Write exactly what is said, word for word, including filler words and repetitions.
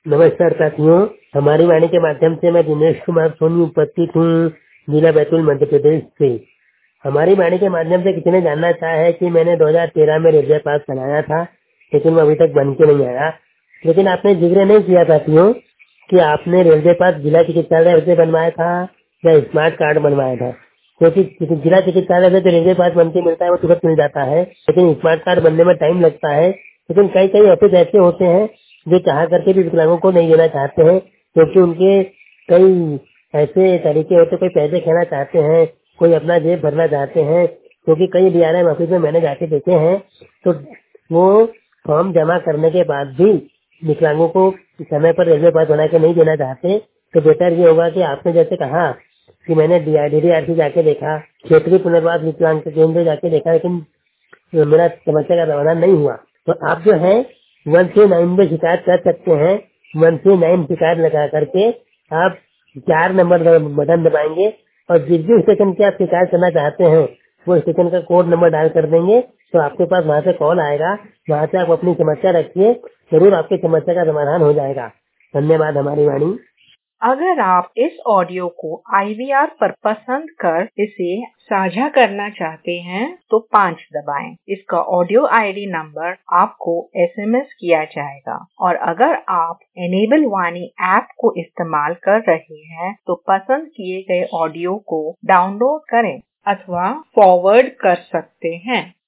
नमस्कार साथियों, हमारी वाणी के माध्यम से मैं दिनेश कुमार सोनी उपस्थित हूँ जिला बैतूल मध्य प्रदेश से। हमारी वाणी के माध्यम से किसी ने जानना चाहा है कि मैंने दो हज़ार तेरह में रेलवे पास बनाया था, लेकिन वो अभी तक बन के नहीं आया। लेकिन आपने जिक्र नहीं किया साथियों कि आपने रेलवे पास जिला चिकित्सालय से बनवाया था या स्मार्ट कार्ड बनवाया था। क्योंकि जिला चिकित्सालय से तो रेलवे पास बन के मिलता है, वो तुरंत मिल जाता है, लेकिन स्मार्ट कार्ड बनने में टाइम लगता है। लेकिन कई कई ऑफिस ऐसे होते हैं जो चाह करके भी विकलांगों को नहीं देना चाहते हैं, क्योंकि उनके कई ऐसे तरीके होते, कोई पैसे खाना चाहते हैं, कोई अपना जेब भरना चाहते हैं। क्योंकि कई डीआरएम ऑफिस में मैंने जाके देखे हैं तो वो फॉर्म जमा करने के बाद भी विकलांगों को समय पर रेलवे पास बना के नहीं देना चाहते। तो बेहतर ये होगा कि आपने जैसे कहा कि मैंने डीडीआरसी जाके देखा, क्षेत्रीय पुनर्वास विकलांग केंद्र जाके देखा, लेकिन मेरा समस्या का समाधान नहीं हुआ। तो आप जो है वन थ्री नाइन में शिकायत कर सकते हैं। वन थ्री नाइन शिकायत लगा करके आप चार नंबर बटन दबाएंगे और जिस भी स्टेशन की आप शिकायत करना चाहते हैं वो स्टेशन का कोड नंबर डायल कर देंगे तो आपके पास वहाँ से कॉल आएगा। वहाँ से आप अपनी समस्या रखिए, जरूर आपकी समस्या का समाधान हो जाएगा। धन्यवाद। हमारी वाणी। अगर आप इस ऑडियो को आई वी आर पर पसंद कर इसे साझा करना चाहते हैं तो पाँच दबाएं। इसका ऑडियो आईडी नंबर आपको एसएमएस किया जाएगा। और अगर आप एनेबल वाणी ऐप को इस्तेमाल कर रहे हैं तो पसंद किए गए ऑडियो को डाउनलोड करें अथवा फॉरवर्ड कर सकते हैं।